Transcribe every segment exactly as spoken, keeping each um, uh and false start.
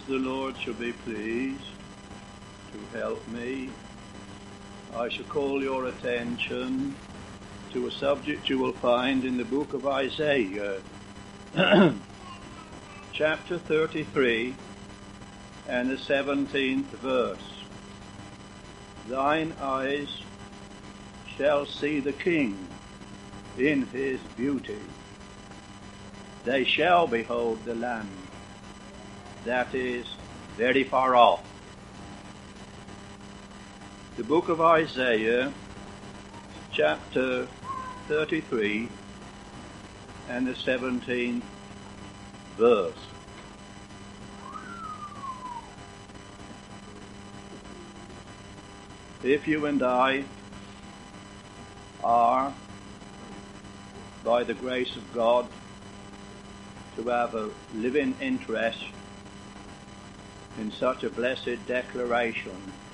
the Lord shall be pleased to help me, I shall call your attention to a subject you will find in the book of Isaiah, chapter thirty-three and the seventeenth verse. Thine eyes shall see the King in his beauty. They shall behold the land that is very far off. The book of Isaiah, chapter thirty-three and the seventeenth verse. If you and I are, by the grace of God, to have a living interest in such a blessed declaration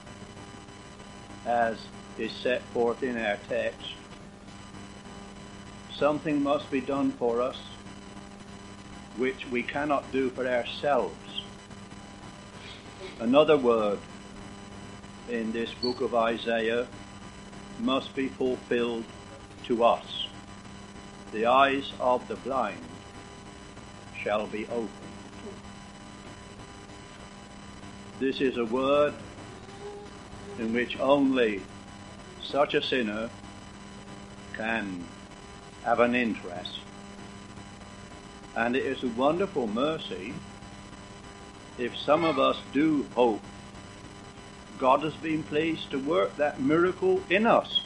as is set forth in our text, something must be done for us which we cannot do for ourselves. Another word in this book of Isaiah must be fulfilled to us. The eyes of the blind shall be opened. This is a word in which only such a sinner can have an interest. And it is a wonderful mercy if some of us do hope God has been pleased to work that miracle in us.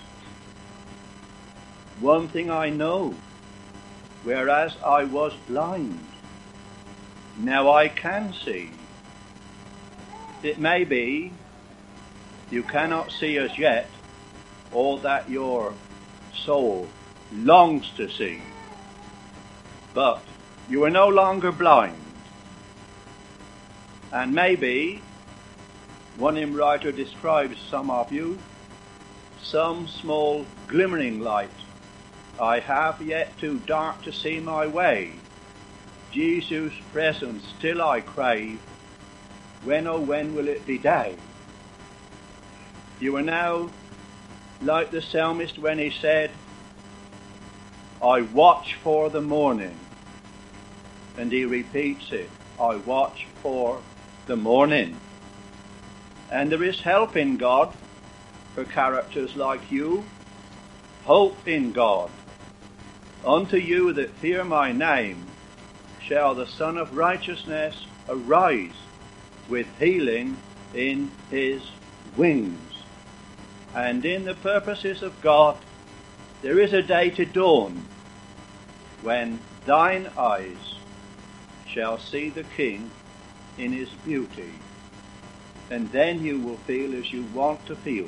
One thing I know, whereas I was blind, now I can see. It may be you cannot see as yet all that your soul longs to see, but you are no longer blind. And maybe one hymn writer describes some of you, some small glimmering light I have yet too dark to see my way. Jesus' presence still I crave. When, oh, when will it be day? You are now like the psalmist when he said, I watch for the morning. And he repeats it, I watch for the morning. And there is help in God for characters like you. Hope in God. Unto you that fear my name shall the Son of Righteousness arise with healing in his wings. And in the purposes of God there is a day to dawn when thine eyes shall see the King in his beauty. And then you will feel as you want to feel.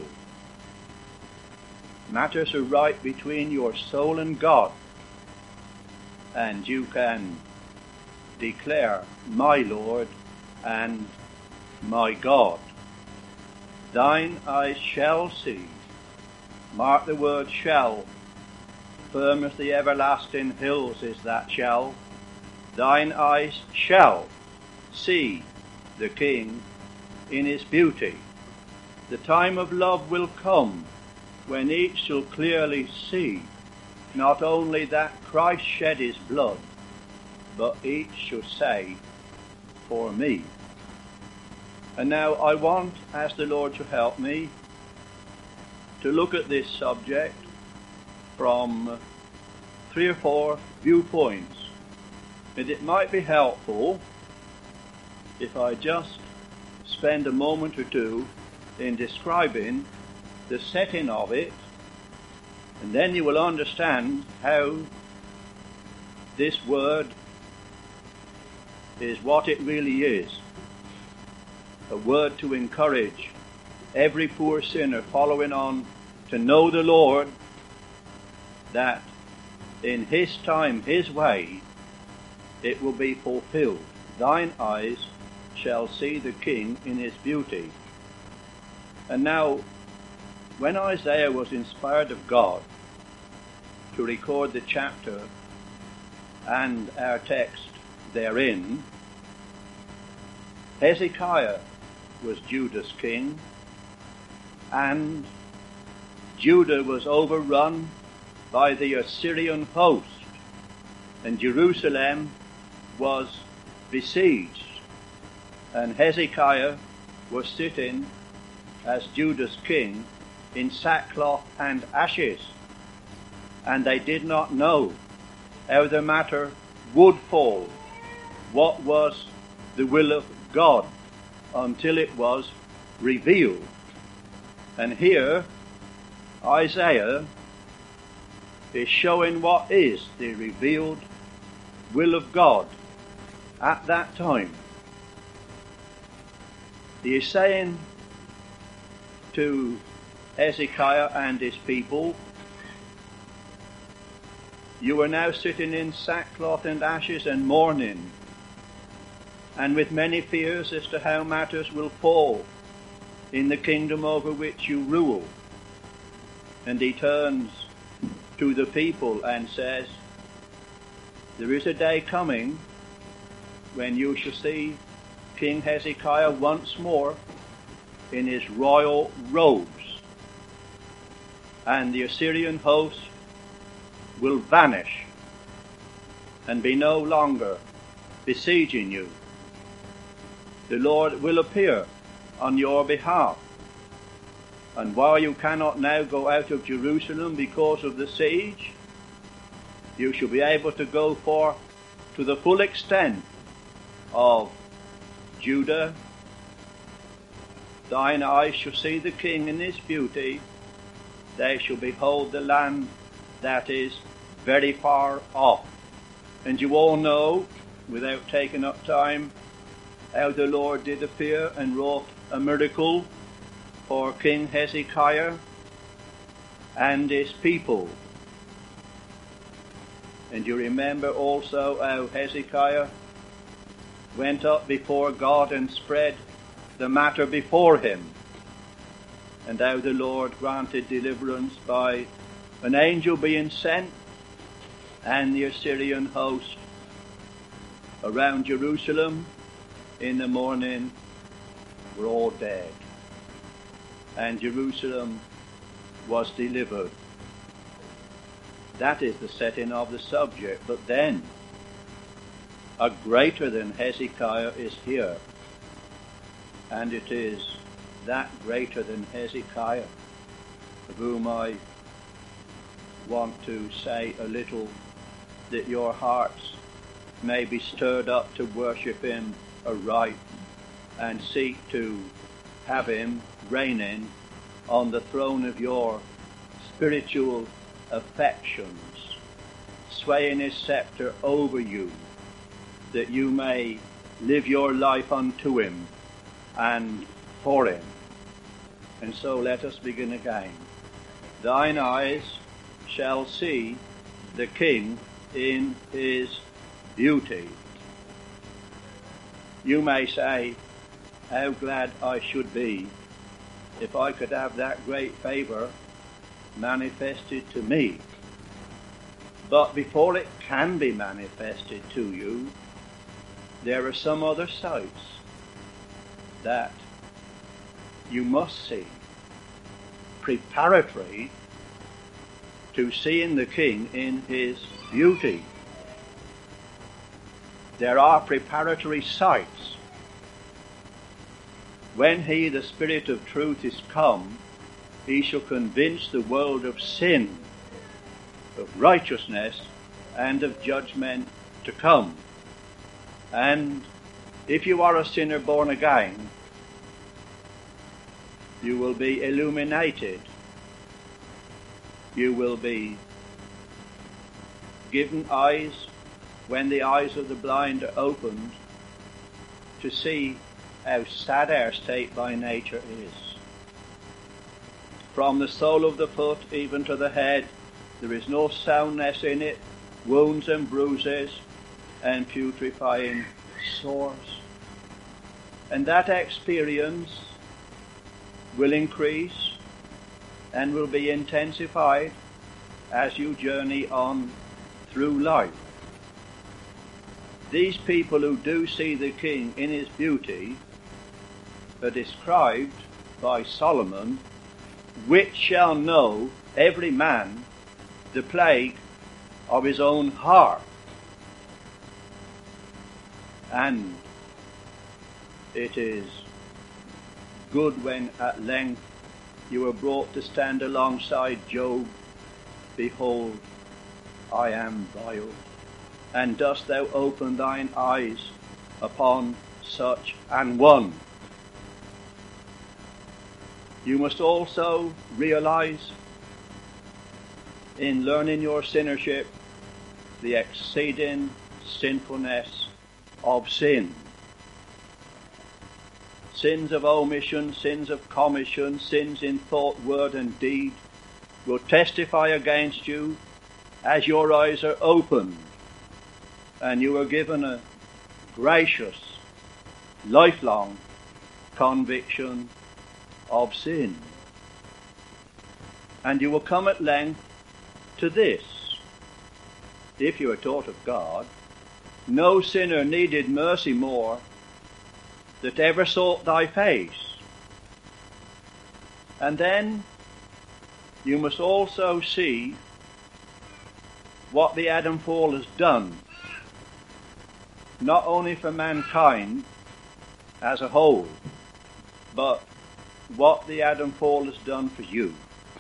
Matters are right between your soul and God. And you can declare, my Lord and my God. Thine eyes shall see. Mark the word shall. Firm as the everlasting hills is that shall. Thine eyes shall see the King in his beauty. The time of love will come when each shall clearly see not only that Christ shed his blood, but each shall say, for me. And now I want, as the Lord shall help me, to look at this subject from three or four viewpoints. And it might be helpful if I just spend a moment or two in describing the setting of it, and then you will understand how this word is what it really is. A word to encourage every poor sinner following on to know the Lord, that in his time, his way, it will be fulfilled. Thine eyes shall see the King in his beauty. And now, when Isaiah was inspired of God to record the chapter and our text therein, Hezekiah was Judah's king, and Judah was overrun by the Assyrian host, and Jerusalem was besieged, and Hezekiah was sitting as Judah's king in sackcloth and ashes, and they did not know how the matter would fall, what was the will of God, until it was revealed. And here Isaiah is showing what is the revealed will of God at that time. He is saying to Hezekiah and his people, you are now sitting in sackcloth and ashes and mourning, and with many fears as to how matters will fall in the kingdom over which you rule. And he turns to the people and says, there is a day coming when you shall see King Hezekiah once more in his royal robes, and the Assyrian host will vanish and be no longer besieging you. The Lord will appear on your behalf, and while you cannot now go out of Jerusalem because of the siege, you shall be able to go forth to the full extent of Judah. Thine eyes shall see the king in his beauty. They shall behold the land that is very far off. And you all know, without taking up time, how the Lord did appear and wrought a miracle for King Hezekiah and his people. And you remember also how Hezekiah went up before God and spread the matter before him, and how the Lord granted deliverance by an angel being sent, and the Assyrian host around Jerusalem in the morning were all dead, and Jerusalem was delivered. That is the setting of the subject. But then a greater than Hezekiah is here, and it is that greater than Hezekiah of whom I want to say a little, that your hearts may be stirred up to worship him aright and seek to have him reigning on the throne of your spiritual affections, swaying his scepter over you, that you may live your life unto him and for him. And so let us begin again. Thine eyes shall see the King in his beauty. You may say, how glad I should be if I could have that great favor manifested to me. But before it can be manifested to you, there are some other sights that you must see, preparatory to seeing the King in his beauty. There are preparatory sights. When he, the Spirit of truth, is come, he shall convince the world of sin, of righteousness, and of judgment to come. And if you are a sinner born again, you will be illuminated. You will be given eyes when the eyes of the blind are opened to see how sad our state by nature is. From the sole of the foot even to the head, there is no soundness in it, wounds and bruises and putrefying sores. And that experience will increase and will be intensified as you journey on through life. These people who do see the King in his beauty are described by Solomon, which shall know every man the plague of his own heart. And it is good when at length you are brought to stand alongside Job. Behold, I am vile. And dost thou open thine eyes upon such an one? You must also realize in learning your sinnership the exceeding sinfulness of sin. Sins of omission, sins of commission, sins in thought, word and deed will testify against you as your eyes are opened and you are given a gracious, lifelong conviction of sin. And you will come at length to this: if you are taught of God, no sinner needed mercy more that ever sought thy face. And then you must also see what the Adam fall has done, not only for mankind as a whole, but what the Adam fall has done for you.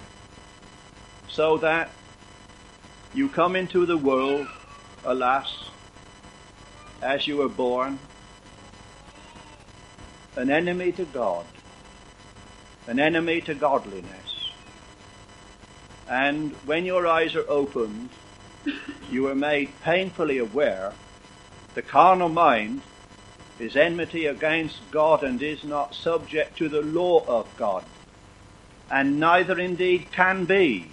So that you come into the world, alas, as you were born, an enemy to God, an enemy to godliness. And when your eyes are opened, you are made painfully aware the carnal mind is enmity against God and is not subject to the law of God, and neither indeed can be.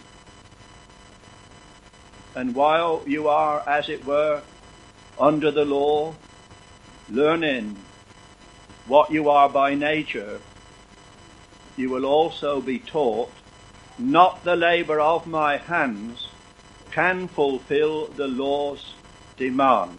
And while you are, as it were, under the law, learning what you are by nature, you will also be taught not the labour of my hands can fulfill the law's demands.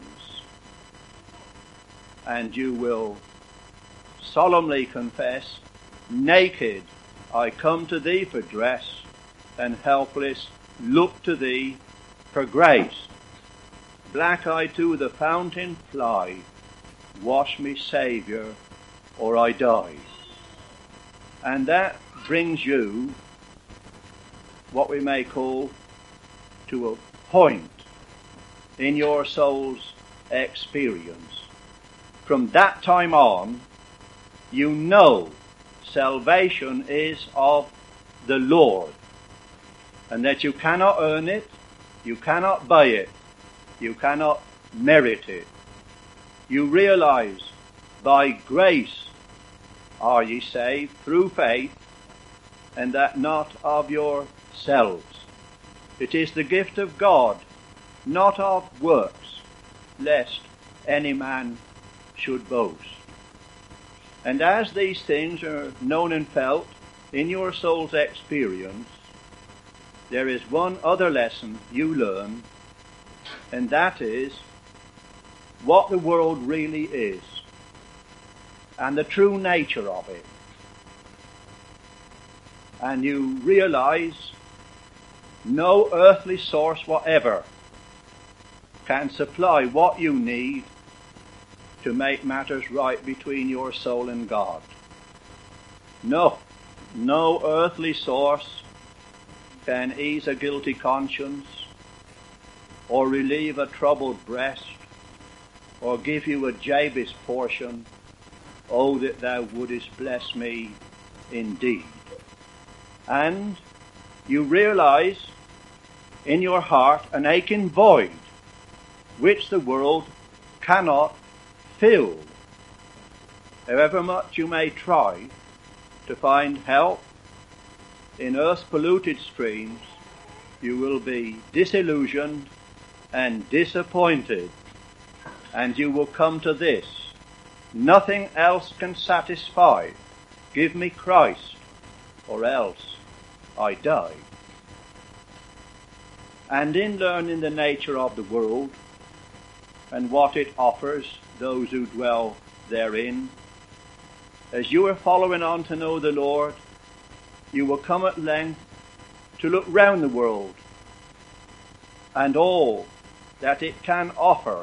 And you will solemnly confess, naked I come to thee for dress, and helpless look to thee for grace. Black I to the fountain fly, wash me, Saviour, or I die. And that brings you, what we may call, to a point in your soul's experience. From that time on, you know salvation is of the Lord, and that you cannot earn it, you cannot buy it, you cannot merit it. You realize, by grace are ye saved through faith, and that not of yourselves. It is the gift of God, not of works, lest any man should boast. And as these things are known and felt in your soul's experience, there is one other lesson you learn, and that is what the world really is and the true nature of it. And you realize no earthly source whatever can supply what you need to make matters right between your soul and God. No, no earthly source can ease a guilty conscience, or relieve a troubled breast, or give you a Jabez portion. Oh, that thou wouldest bless me indeed. And you realize in your heart an aching void which the world cannot fill. However much you may try to find help in earth's polluted streams, you will be disillusioned and disappointed, and you will come to this: nothing else can satisfy. Give me Christ, or else I die. And in learning the nature of the world and what it offers those who dwell therein, as you are following on to know the Lord, you will come at length to look round the world and all that it can offer,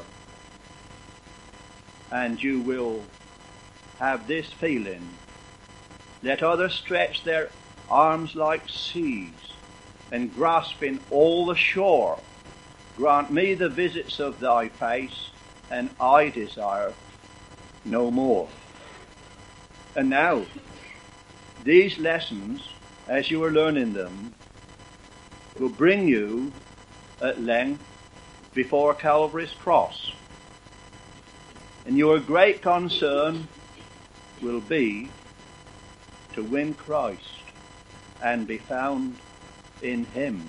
and you will have this feeling: let others stretch their arms like seas, and grasping all the shore, grant me the visits of thy face, and I desire no more. And now, these lessons, as you are learning them, will bring you at length before Calvary's cross. And your great concern will be to win Christ and be found in him.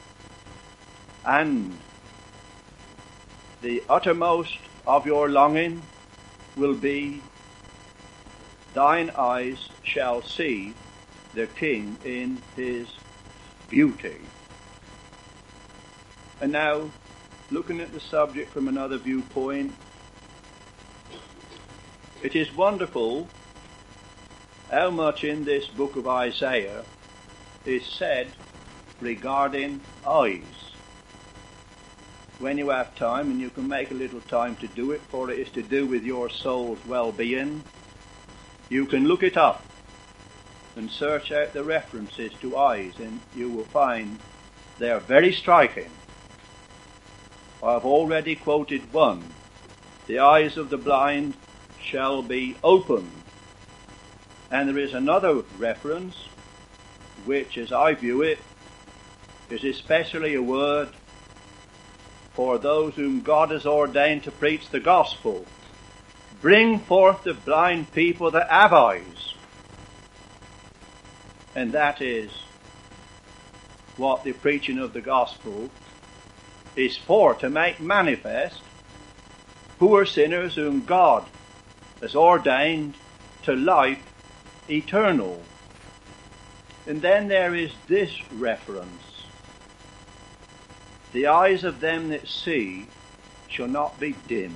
And the uttermost of your longing will be, thine eyes shall see the King in his beauty. And now, looking at the subject from another viewpoint, it is wonderful how much in this book of Isaiah is said regarding eyes. When you have time, and you can make a little time to do it, for it is to do with your soul's well-being, you can look it up and search out the references to eyes, and you will find they are very striking. I have already quoted one: the eyes of the blind shall be opened. And there is another reference which, as I view it, is especially a word for those whom God has ordained to preach the gospel. Bring forth the blind people that have eyes. And that is what the preaching of the gospel is for, to make manifest poor sinners whom God has ordained to life eternal. And then there is this reference: the eyes of them that see shall not be dim.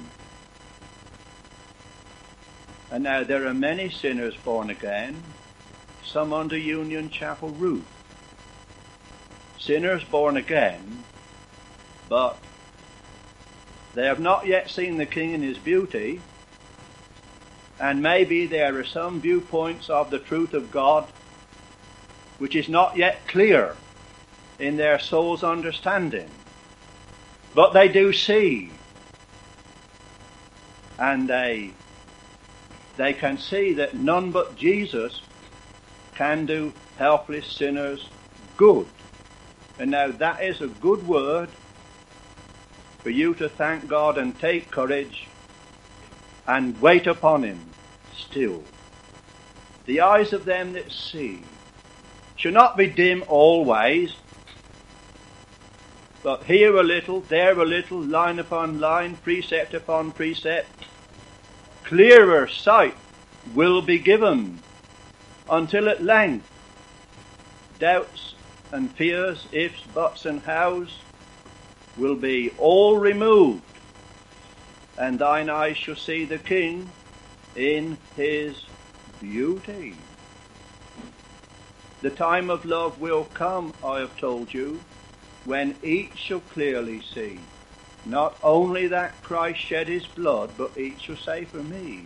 And now there are many sinners born again, some under Union Chapel roof. Sinners born again, but they have not yet seen the King in his beauty, and maybe there are some viewpoints of the truth of God which is not yet clear in their soul's understanding. But they do see, and they they can see that none but Jesus can do helpless sinners good. And now that is a good word for you to thank God and take courage and wait upon him still. The eyes of them that see shall not be dim always, but here a little, there a little, line upon line, precept upon precept, clearer sight will be given, until at length doubts and fears, ifs, buts and hows will be all removed, and thine eyes shall see the King in his beauty. The time of love will come, I have told you, when each shall clearly see, not only that Christ shed his blood, but each shall say, for me.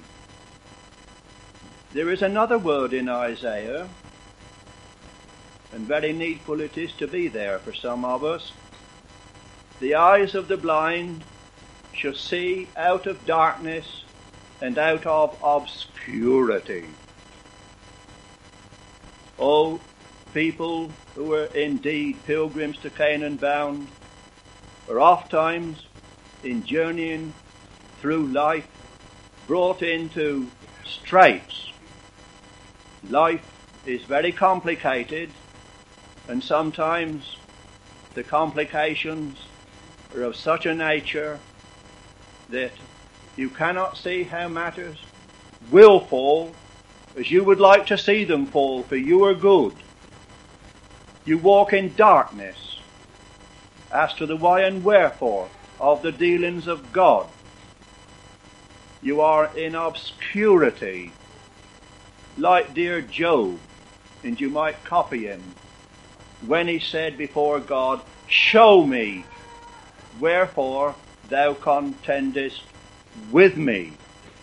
There is another word in Isaiah, and very needful it is to be there for some of us. The eyes of the blind shall see out of darkness and out of obscurity. O people who are indeed pilgrims to Canaan bound, are oft times in journeying through life brought into straits. Life is very complicated, and sometimes the complications are of such a nature that you cannot see how matters will fall as you would like to see them fall, for you are good. You walk in darkness as to the why and wherefore of the dealings of God. You are in obscurity like dear Job, and you might copy him, when he said before God, show me wherefore thou contendest with me.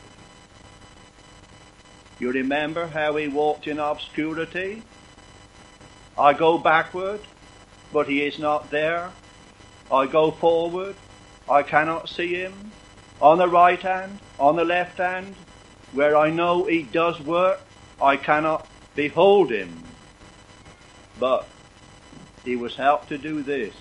You remember how he walked in obscurity? I go backward, but he is not there. I go forward, I cannot see him. On the right hand, on the left hand, where I know he does work, I cannot behold him. But he was helped to do this.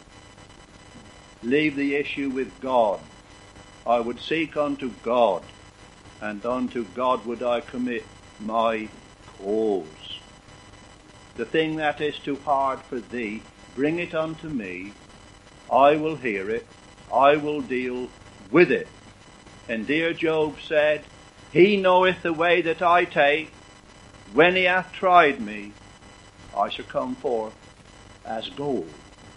Leave the issue with God. I would seek unto God, and unto God would I commit my cause. The thing that is too hard for thee, bring it unto me. I will hear it. I will deal with it. And dear Job said, he knoweth the way that I take. When he hath tried me, I shall come forth as gold.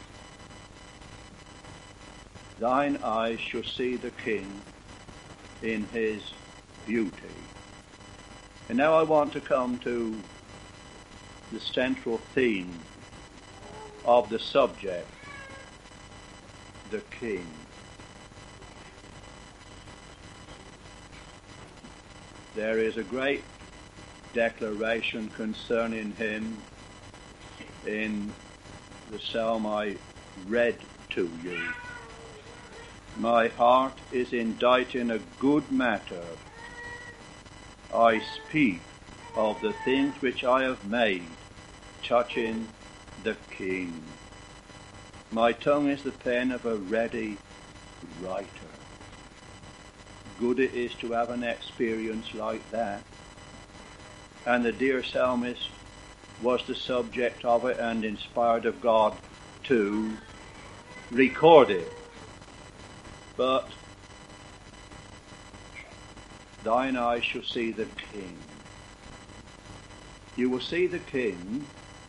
Thine eyes shall see the King in his beauty. And now I want to come to the central theme of the subject, the King. There is a great declaration concerning him in the psalm I read to you. My heart is inditing a good matter. I speak of the things which I have made, touching the King. My tongue is the pen of a ready writer. Good it is to have an experience like that. And the dear psalmist was the subject of it and inspired of God to record it. But thine eyes shall see the King. You will see the King,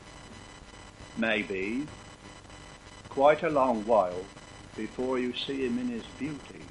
maybe, quite a long while before you see him in his beauty.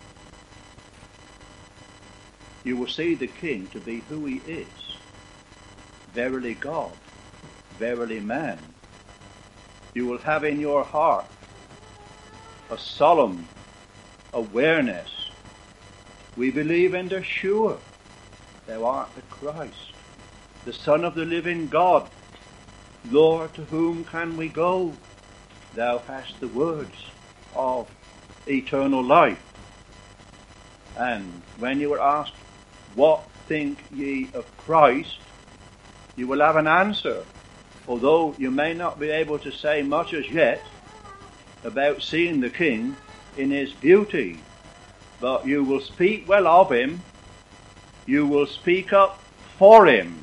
You will see the King to be who he is. Verily God, verily man. You will have in your heart a solemn awareness. We believe and are sure thou art the Christ, the Son of the living God. Lord, to whom can we go? Thou hast the words of eternal life. And when you are asked, what think ye of Christ? You will have an answer, although you may not be able to say much as yet about seeing the King in his beauty. But you will speak well of him. You will speak up for him.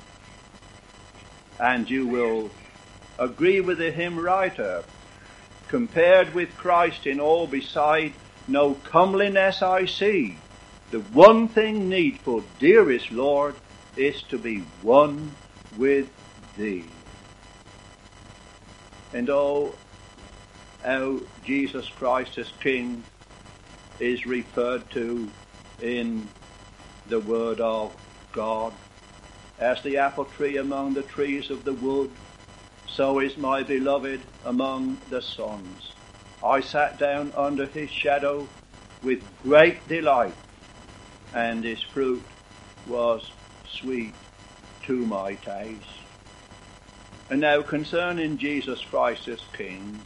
And you will agree with the hymn writer, compared with Christ in all beside, no comeliness I see. The one thing needful, dearest Lord, is to be one with thee. And oh, how Jesus Christ as King is referred to in the Word of God. As the apple tree among the trees of the wood, so is my beloved among the sons. I sat down under his shadow with great delight, and his fruit was sweet to my taste. And now concerning Jesus Christ as King,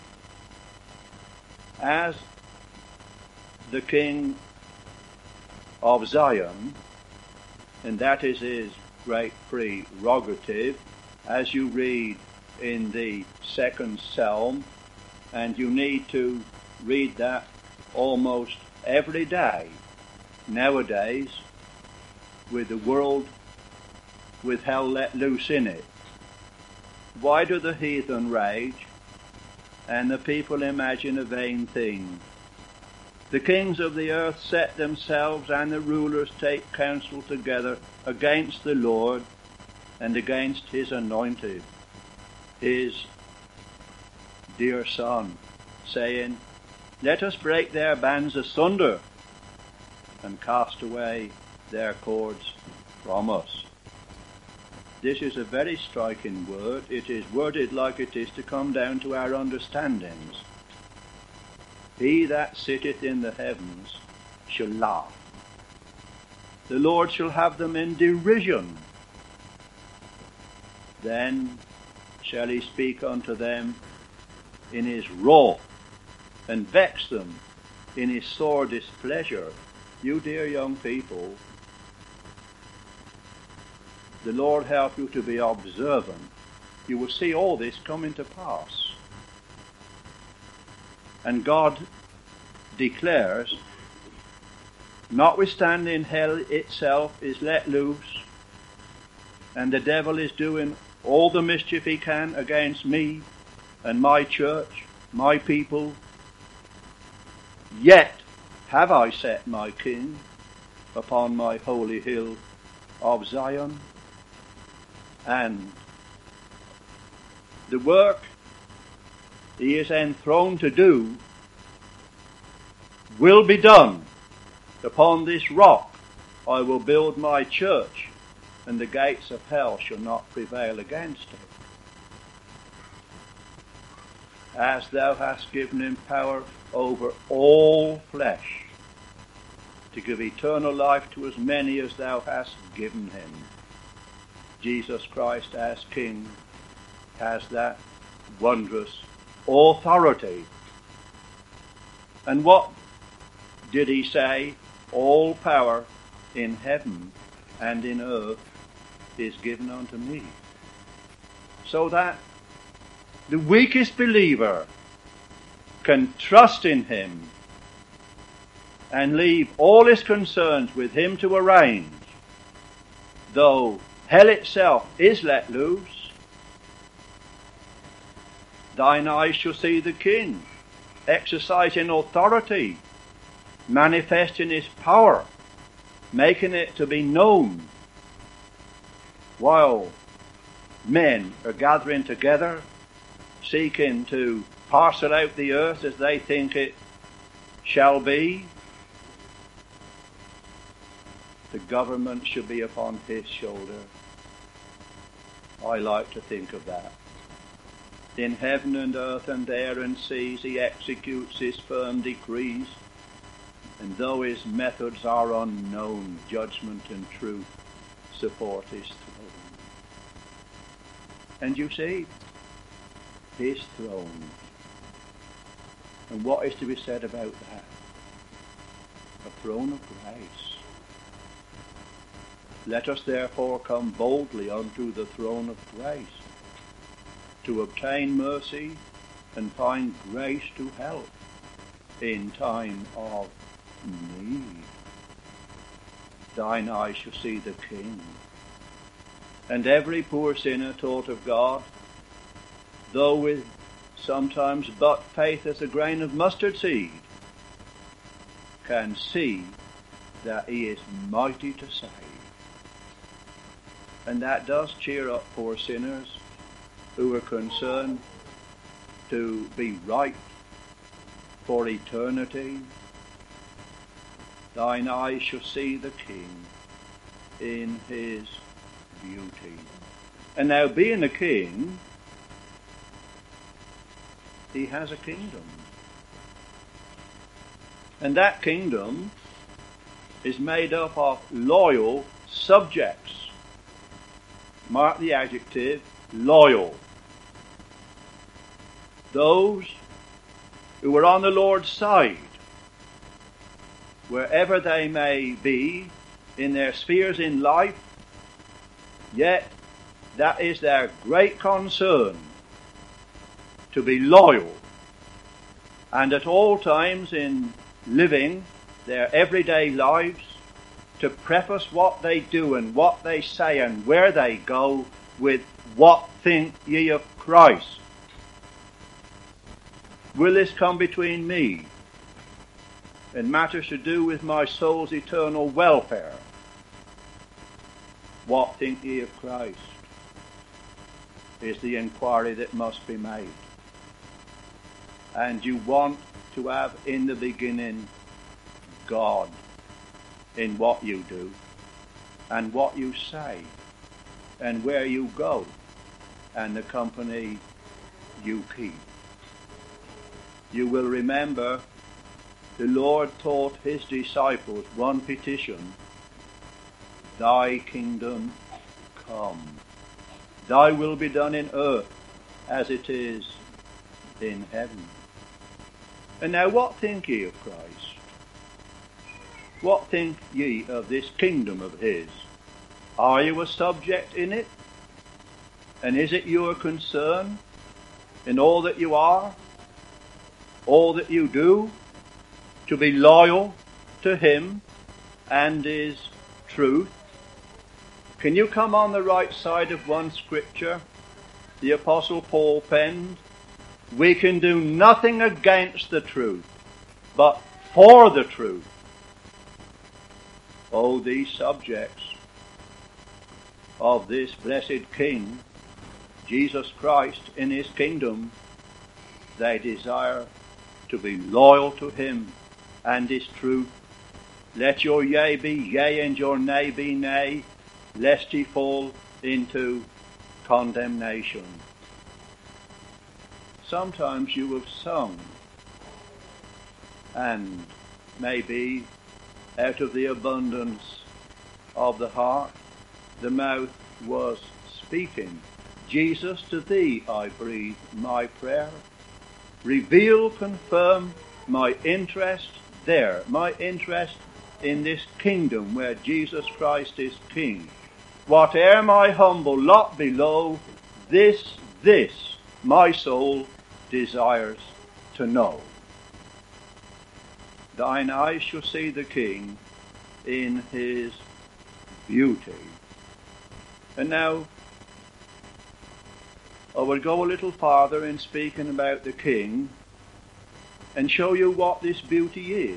as the King of Zion, and that is his great prerogative, as you read in the second psalm, and you need to read that almost every day nowadays, with the world with hell let loose in it. Why do the heathen rage and the people imagine a vain thing? The kings of the earth set themselves, and the rulers take counsel together against the Lord and against his anointed, his dear Son, saying, let us break their bands asunder and cast away their cords from us. this is a very striking word. It is worded like it is to come down to our understandings. He that sitteth in the heavens shall laugh. The Lord shall have them in derision. Then shall he speak unto them in his wrath, and vex them in his sore displeasure. You dear young people, the Lord help you to be observant. You will see all this coming to pass. And God declares, notwithstanding hell itself is let loose, and the devil is doing all the mischief he can against me and my church, my people, yet have I set my King upon my holy hill of Zion, and the work he is enthroned to do will be done. Upon this rock I will build my church, and the gates of hell shall not prevail against it. As thou hast given him power over all flesh, to give eternal life to as many as thou hast given him. Jesus Christ as King has that wondrous authority. And what did he say? All power in heaven and in earth is given unto me. So that the weakest believer can trust in him and leave all his concerns with him to arrange, though hell itself is let loose. Thine eyes shall see the King exercising authority, manifesting his power, making it to be known, while men are gathering together, seeking to parcel out the earth as they think it shall be. The government should be upon his shoulder. I like to think of that. In heaven and earth and air and seas he executes his firm decrees, and though his methods are unknown, judgment and truth support his throne. And you see, his throne. And what is to be said about that? A throne of grace. Let us therefore come boldly unto the throne of grace, to obtain mercy and find grace to help in time of need. Thine eyes shall see the King. And every poor sinner taught of God, though with sometimes but faith as a grain of mustard seed, can see that he is mighty to save. And that does cheer up poor sinners who are concerned to be right for eternity. Thine eyes shall see the King in his beauty. And now, being a king, he has a kingdom. And that kingdom is made up of loyal subjects. Mark the adjective, loyal. Those who are on the Lord's side, wherever they may be in their spheres in life, yet that is their great concern, to be loyal, and at all times in living their everyday lives, to preface what they do and what they say and where they go with, what think ye of Christ? Will this come between me and matters to do with my soul's eternal welfare? What think ye of Christ? Is the inquiry that must be made. And you want to have in the beginning God in what you do and what you say. and where you go, and the company you keep. You will remember the Lord taught his disciples one petition: Thy kingdom come. Thy will be done in earth as it is in heaven. And now what think ye of Christ? What think ye of this kingdom of his? Are you a subject in it? And is it your concern in all that you are, all that you do, to be loyal to him and his truth? Can you come on the right side of one scripture the Apostle Paul penned? We can do nothing against the truth, but for the truth. Oh, these subjects of this blessed King, Jesus Christ, in his kingdom, they desire to be loyal to him and his truth. Let your yea be yea and your nay be nay, lest ye fall into condemnation. Sometimes you have sung, and maybe out of the abundance of the heart, the mouth was speaking. Jesus, to thee I breathe my prayer. Reveal, confirm my interest there, my interest in this kingdom where Jesus Christ is King. Whate'er my humble lot below, this, this my soul desires to know. Thine eyes shall see the King in his beauty. And now, I will go a little farther in speaking about the King and show you what this beauty is.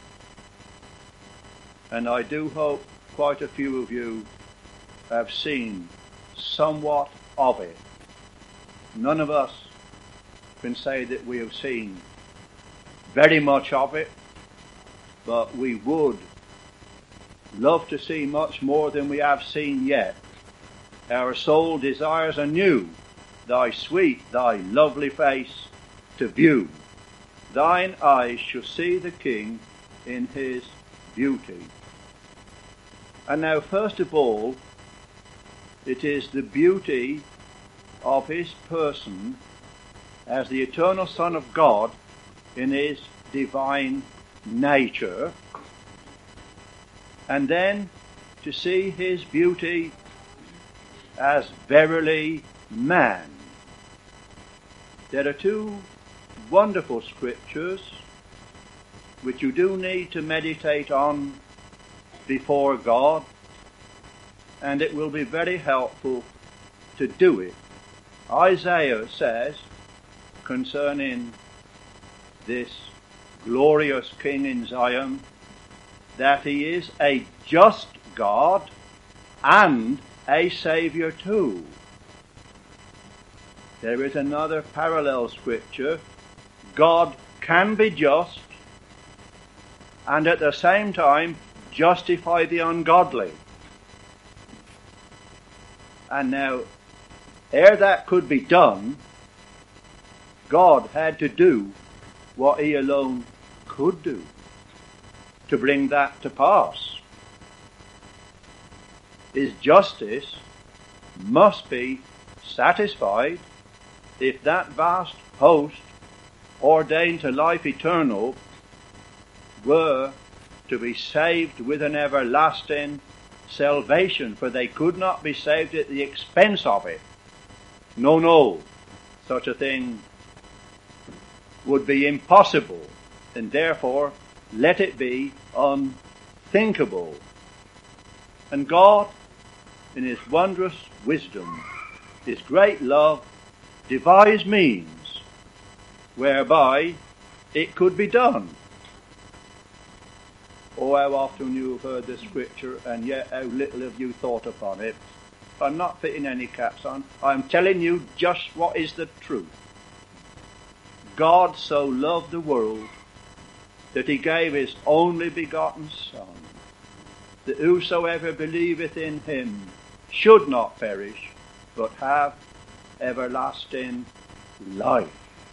And I do hope quite a few of you have seen somewhat of it. None of us can say that we have seen very much of it, but we would love to see much more than we have seen yet. Our soul desires anew thy sweet, thy lovely face to view. Thine eyes shall see the King in his beauty. And now, first of all, it is the beauty of his person as the eternal Son of God in his divine nature, and then to see his beauty as verily man. There are two wonderful scriptures which you do need to meditate on before God, and it will be very helpful to do it. Isaiah says concerning this glorious King in Zion that he is a just God and a Saviour too. There is another parallel scripture. God can be just and at the same time justify the ungodly. And now, ere that could be done, God had to do what he alone could do to bring that to pass. His justice must be satisfied if that vast host ordained to life eternal were to be saved with an everlasting salvation, for they could not be saved at the expense of it. No, no, such a thing would be impossible, and therefore let it be unthinkable. And God, in his wondrous wisdom, his great love, devised means whereby it could be done. Oh, how often you have heard the scripture, and yet how little have you thought upon it. I'm not fitting any caps on. I'm telling you just what is the truth. God so loved the world that he gave his only begotten Son, that whosoever believeth in him should not perish, but have everlasting life.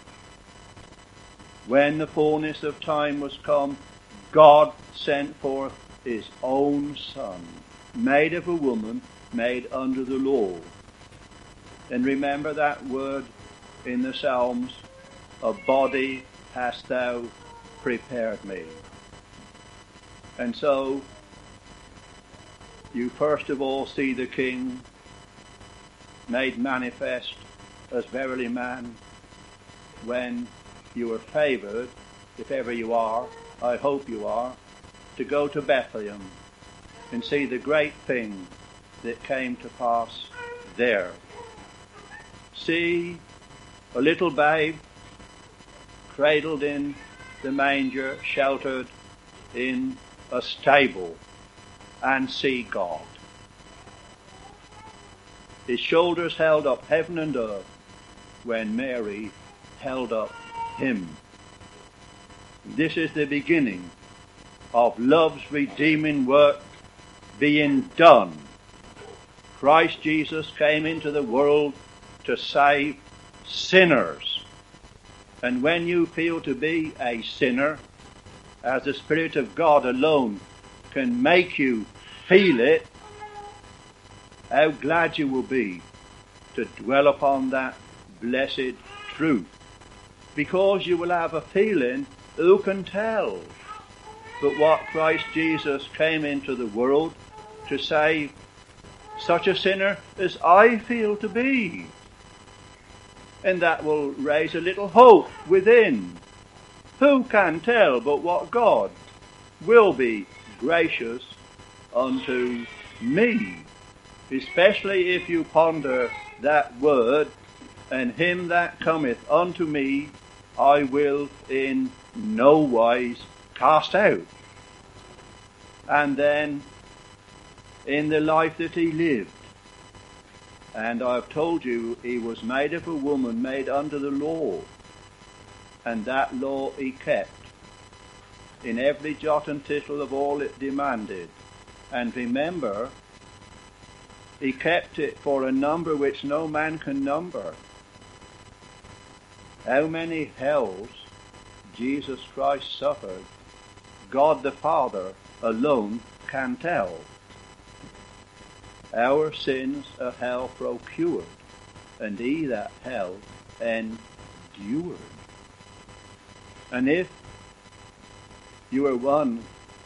When the fullness of time was come, God sent forth his own Son, made of a woman, made under the law. And remember that word in the Psalms, a body hast thou prepared me. And so, you first of all see the King made manifest as verily man when you are favoured, if ever you are, I hope you are, to go to Bethlehem and see the great thing that came to pass there. See a little babe cradled in the manger, sheltered in a stable, and see God. His shoulders held up heaven and earth when Mary held up him. This is the beginning of love's redeeming work being done. Christ Jesus came into the world to save sinners. And when you feel to be a sinner, as the Spirit of God alone can make you feel it, how glad you will be to dwell upon that blessed truth. Because you will have a feeling, who can tell? But what Christ Jesus came into the world to save such a sinner as I feel to be. And that will raise a little hope within. Who can tell but what God will be gracious unto me? Especially if you ponder that word, and him that cometh unto me I will in no wise cast out. And then in the life that he lived, and I've told you he was made of a woman, made under the law, and that law he kept in every jot and tittle of all it demanded. And remember, he kept it for a number which no man can number. How many hells Jesus Christ suffered, God the Father alone can tell. Our sins a hell procured, and he that hell endured. And if you are one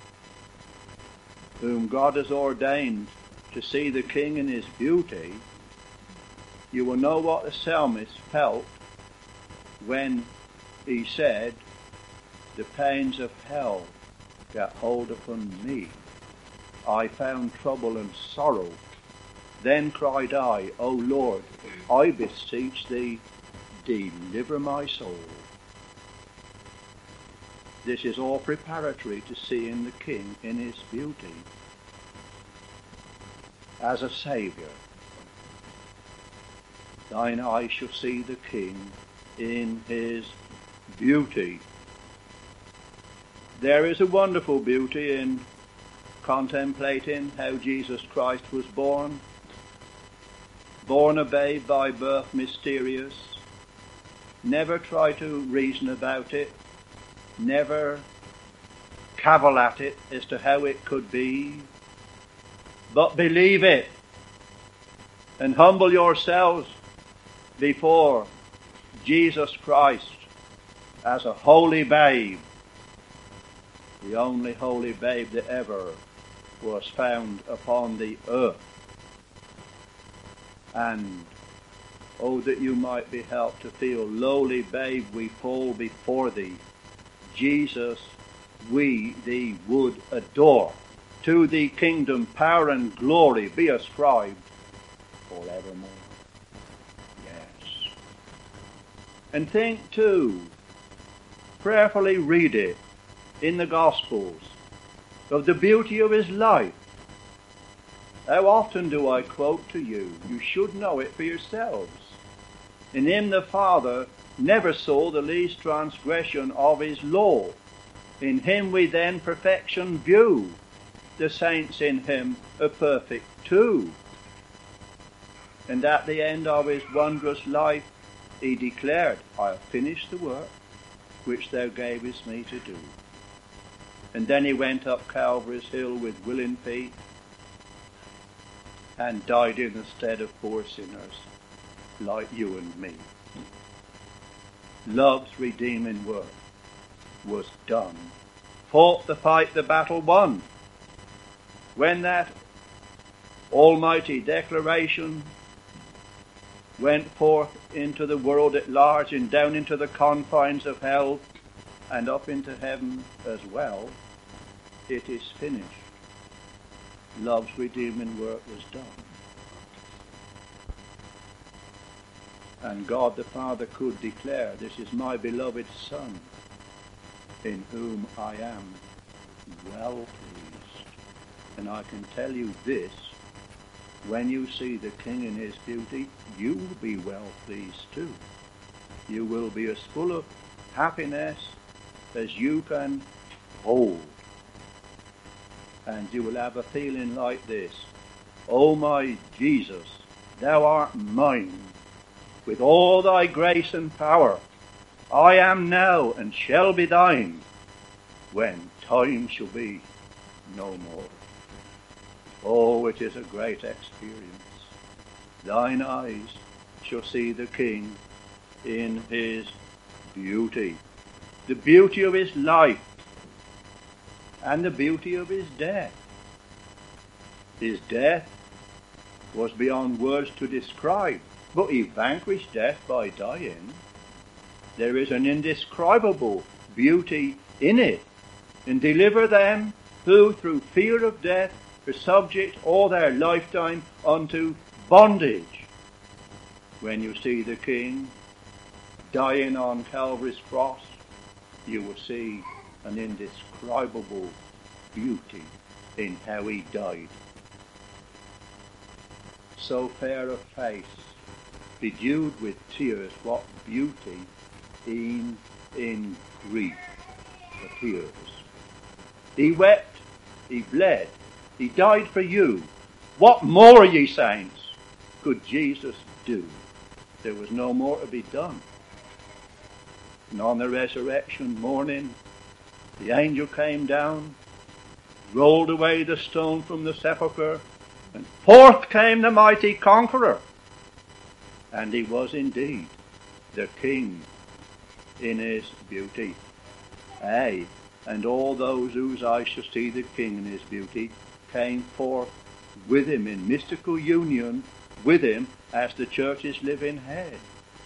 whom God has ordained to see the King in his beauty, you will know what the psalmist felt when he said, the pains of hell got hold upon me. I found trouble and sorrow. Then cried I, O Lord, I beseech thee, deliver my soul. This is all preparatory to seeing the King in his beauty as a Saviour. Thine eyes shall see the King in his beauty. There is a wonderful beauty in contemplating how Jesus Christ was born. Born a babe by birth mysterious. Never try to reason about it. Never cavil at it as to how it could be. But believe it. And humble yourselves before Jesus Christ as a holy babe. The only holy babe that ever was found upon the earth. And, oh, that you might be helped to feel, lowly babe, we fall before thee. Jesus, we thee would adore. To thee kingdom, power, and glory be ascribed forevermore. Yes. And think too, prayerfully read it in the Gospels, of the beauty of his life. How often do I quote to you? You should know it for yourselves. In him the Father never saw the least transgression of his law. In him we then perfection view. The saints in him are perfect too. And at the end of his wondrous life, he declared, I have finished the work which thou gavest me to do. And then he went up Calvary's hill with willing feet and died in the stead of poor sinners like you and me. Love's redeeming work was done. Fought the fight, the battle won. When that almighty declaration went forth into the world at large and down into the confines of hell and up into heaven as well, it is finished. Love's redeeming work was done. And God the Father could declare, this is my beloved Son, in whom I am well pleased. And I can tell you this, when you see the King in his beauty, you will be well pleased too. You will be as full of happiness as you can hold. And you will have a feeling like this, O my Jesus, thou art mine. With all thy grace and power, I am now and shall be thine, when time shall be no more. Oh, it is a great experience. Thine eyes shall see the King in his beauty, the beauty of his life, and the beauty of his death. His death was beyond words to describe, but he vanquished death by dying. There is an indescribable beauty in it, and deliver them who through fear of death are subject all their lifetime unto bondage. When you see the King dying on Calvary's cross, you will see an indescribable beauty in how he died. So fair a face, bedewed with tears, what beauty in, in grief appears. He wept, he bled, he died for you. What more, ye saints, could Jesus do? There was no more to be done. And on the resurrection morning, the angel came down, rolled away the stone from the sepulchre, and forth came the mighty conqueror. And he was indeed the King in his beauty. Aye, and all those whose eyes shall see the King in his beauty came forth with him in mystical union with him as the church's living head.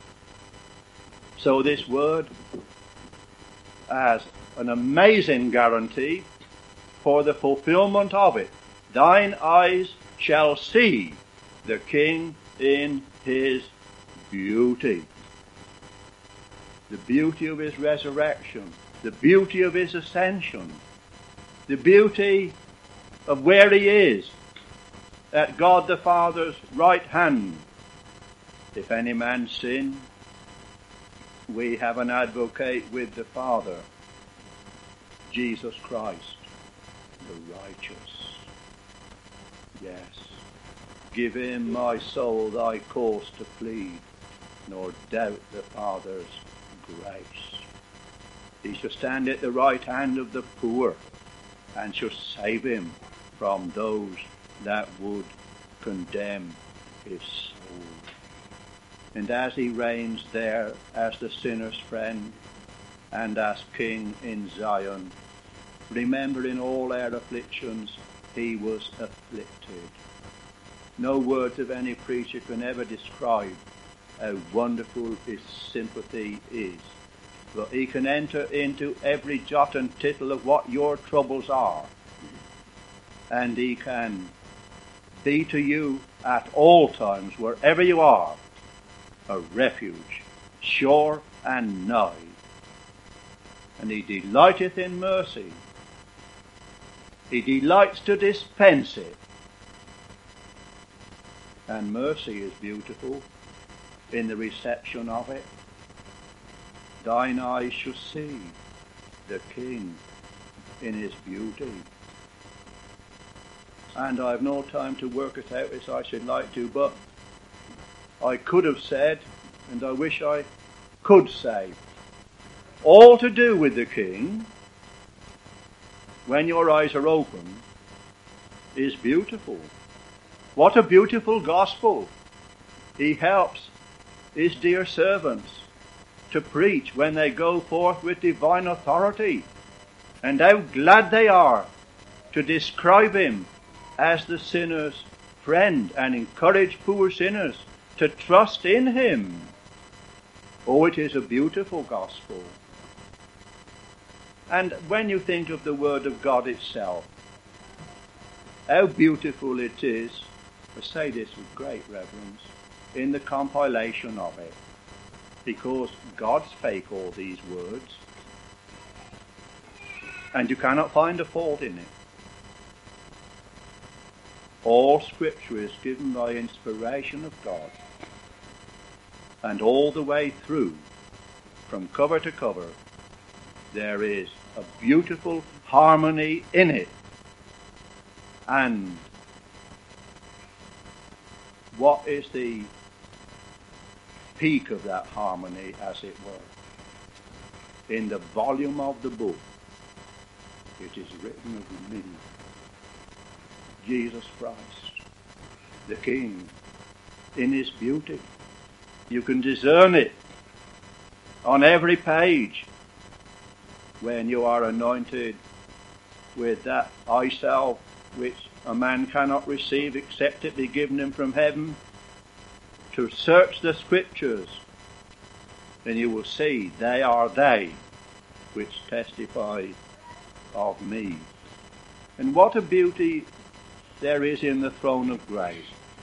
So this word has an amazing guarantee for the fulfillment of it. Thine eyes shall see the King in his beauty. The beauty of his resurrection, the beauty of his ascension, the beauty of where he is at God the Father's right hand. If any man sin, we have an advocate with the Father, Jesus Christ, the righteous. Yes, give him, my soul, thy cause to plead, nor doubt the Father's grace. He shall stand at the right hand of the poor, and shall save him from those that would condemn his soul. And as he reigns there as the sinner's friend and as King in Zion, remember in all our afflictions he was afflicted. No words of any preacher can ever describe how wonderful his sympathy is. But he can enter into every jot and tittle of what your troubles are. And he can be to you at all times, wherever you are, a refuge, sure and nigh. And he delighteth in mercy. He delights to dispense it. And mercy is beautiful in the reception of it. Thine eyes shall see the King in his beauty. And I've no time to work it out as I should like to, but I could have said, and I wish I could say, all to do with the King, when your eyes are open, is beautiful. What a beautiful gospel. He helps his dear servants to preach when they go forth with divine authority. And how glad they are to describe him as the sinner's friend and encourage poor sinners to trust in him. Oh, it is a beautiful gospel. And when you think of the Word of God itself, how beautiful it is, I say this with great reverence, in the compilation of it, because God spake all these words, and you cannot find a fault in it. All Scripture is given by inspiration of God, and all the way through, from cover to cover, there is a beautiful harmony in it. And what is the peak of that harmony, as it were? In the volume of the book, it is written of me, Jesus Christ, the King, in his beauty. You can discern it on every page when you are anointed with that eye salve which a man cannot receive except it be given him from heaven, to search the Scriptures, then you will see they are they which testify of me. And what a beauty there is in the throne of grace.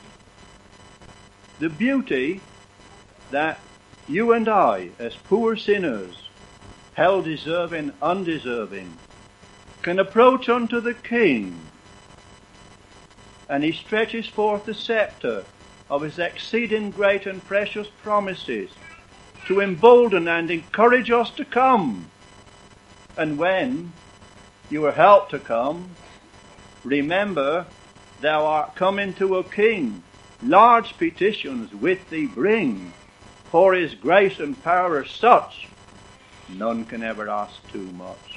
The beauty that you and I, as poor sinners, hell deserving, undeserving, can approach unto the King, and he stretches forth the scepter of his exceeding great and precious promises to embolden and encourage us to come. And when you are helped to come, remember thou art coming to a King. Large petitions with thee bring, for his grace and power are such, none can ever ask too much.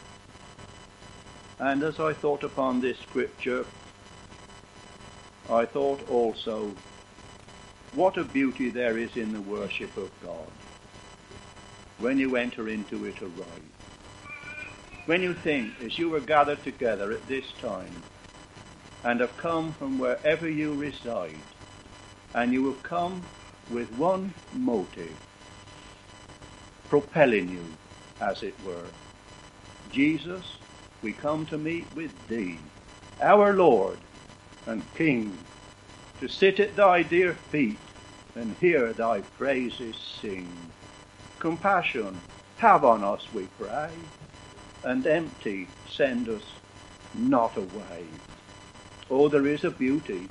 And as I thought upon this scripture, I thought also, what a beauty there is in the worship of God when you enter into it aright. When you think, as you are gathered together at this time, and have come from wherever you reside, and you have come with one motive, propelling you, as it were. Jesus, we come to meet with thee, our Lord and King, to sit at thy dear feet and hear thy praises sing. Compassion have on us, we pray, and empty send us not away. Oh, there is a beauty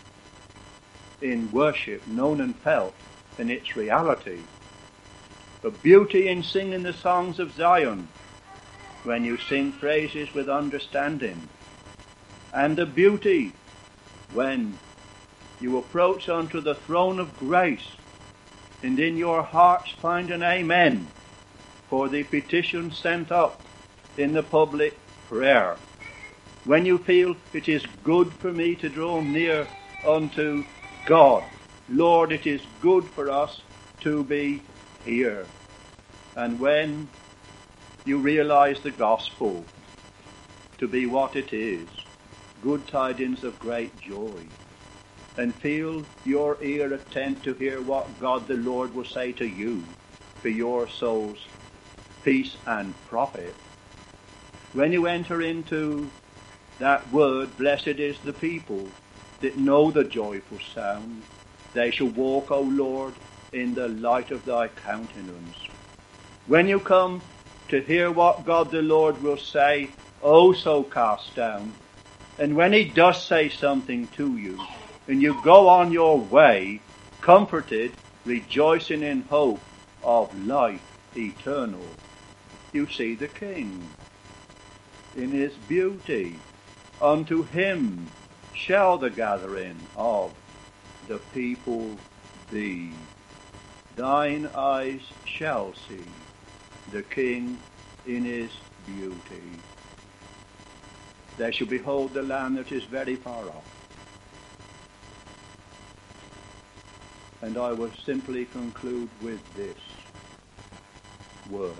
in worship known and felt in its reality. A beauty in singing the songs of Zion when you sing praises with understanding. And a beauty when you approach unto the throne of grace and in your hearts find an amen for the petition sent up in the public prayer. When you feel it is good for me to draw near unto God. Lord, it is good for us to be here. And when you realize the gospel to be what it is, good tidings of great joy, and feel your ear attent to hear what God the Lord will say to you for your soul's peace and profit. When you enter into that word, blessed is the people that know the joyful sound. They shall walk, O Lord, in the light of thy countenance. When you come to hear what God the Lord will say, oh so cast down, and when he does say something to you, and you go on your way, comforted, rejoicing in hope of life eternal, you see the King in his beauty. Unto him shall the gathering of the people thee. Thine eyes shall see the King in his beauty. They shall behold the Lamb that is very far off. And I will simply conclude with this word.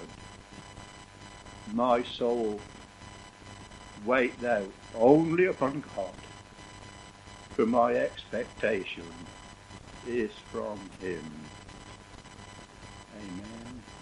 My soul, wait thou only upon God, for my expectation is from him. Amen.